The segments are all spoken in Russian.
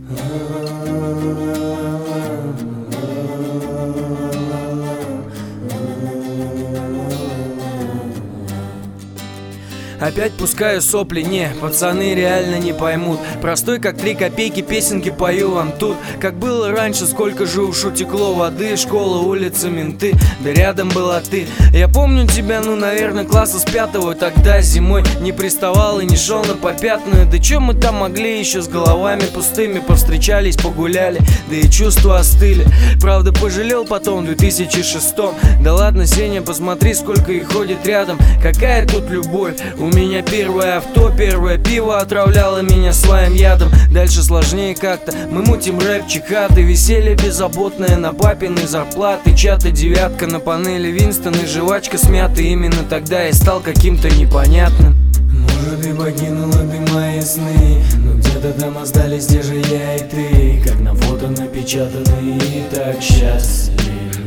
Опять пускаю сопли, не, пацаны реально не поймут. Простой как 3 копейки песенки пою вам тут. Как было раньше, сколько же уж утекло воды. Школа, улица, менты, да рядом была ты. Я помню тебя, ну, наверное, класса с 5-го. Тогда зимой не приставал и не шел на попятную. Да чё мы там могли еще с головами пустыми? Повстречались, погуляли, да и чувства остыли. Правда, пожалел потом в 2006-м. Да ладно, Сеня, посмотри, сколько их ходит рядом. Какая тут любовь? У меня первое авто, первое пиво отравляло меня своим ядом. Дальше сложнее как-то, мы мутим рэп, чекаты. Веселье беззаботное на папиной зарплаты. Чаты, девятка на панели, Винстон и жвачка смятый. Именно тогда я стал каким-то непонятным. Может, ты покинула ты мои сны, но где-то там остались те же я и ты. Как на фото напечатаны и так счастливы.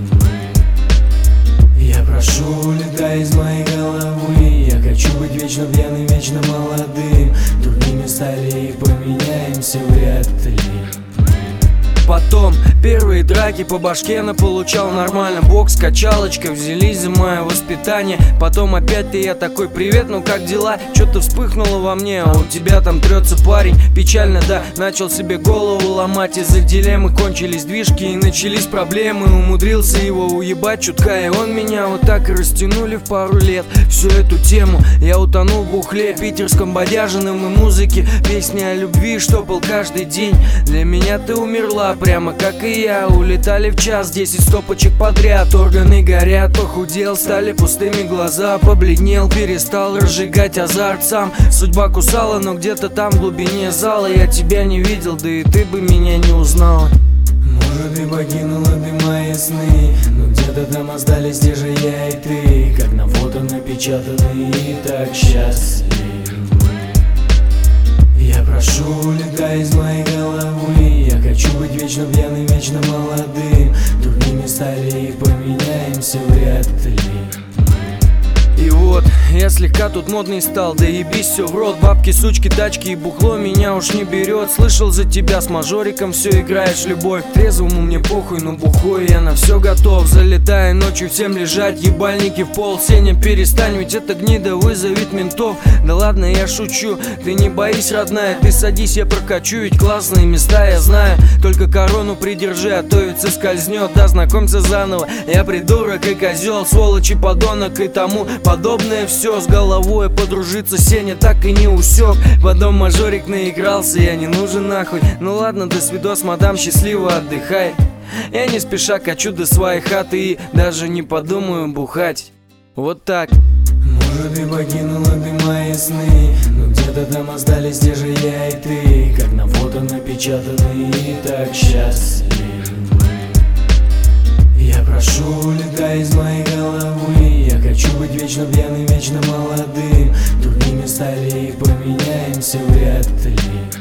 Я прошу, улетай из моей головы. Я хочу быть вечно пьяным, вечно молодым. Другими стали и поменяемся вряд ли. Потом первые драки по башке получал нормально. Бокс, качалочка, взялись за мое воспитание. Потом опять-то я такой: привет, ну как дела? Что-то вспыхнуло во мне, а у тебя там трется парень. Печально, да, начал себе голову ломать. Из-за дилеммы кончились движки и начались проблемы. Умудрился его уебать чутка, и он меня вот так и растянули в пару лет. Всю эту тему я утонул в бухле питерском бодяжином и музыке. Песни о любви штопал каждый день. Для меня ты умерла, прямо как и я. Улетали в час 10 стопочек подряд. Органы горят, похудел, стали пустыми глаза. Побледнел, перестал разжигать азарт сам. Судьба кусала, но где-то там в глубине зала я тебя не видел, да и ты бы меня не узнала. Может, ты покинула ты мои сны, но где-то там остались те же я и ты. Как на фото напечатаны и так счастливы. Я прошу, улетай из моей головы. Я хочу быть вечно пьяным, вечно молодым. Другими стали и поменяемся вряд ли. И вот, я слегка тут модный стал, да ебись все в рот. Бабки, сучки, тачки и бухло меня уж не берет. Слышал за тебя, с мажориком все играешь любовь. Трезвому мне похуй, но бухой я на все готов. Залетая ночью всем лежать, ебальники в пол. Сеня, перестань, ведь эта гнида вызовет ментов. Да ладно, я шучу, ты не боись, родная. Ты садись, я прокачу, ведь классные места я знаю. Только корону придержи, а то ведь соскользнет. Да, знакомься заново, я придурок и козел, сволочь и подонок и тому подобное все. С головой подружиться Сеня так и не усек. Потом мажорик наигрался, я не нужен нахуй. Ну ладно, до свидос, мадам, счастливо отдыхай. Я не спеша качу до своей хаты и даже не подумаю бухать. Вот так. Может, ты покинула ты мои сны, но где-то там остались те же я и ты. Как на фото напечатаны и так счастливы. Я прошу, улетай из моей головы. Я хочу быть вечно пьяным, вечно молодым. Другими стали и поменяемся вряд ли.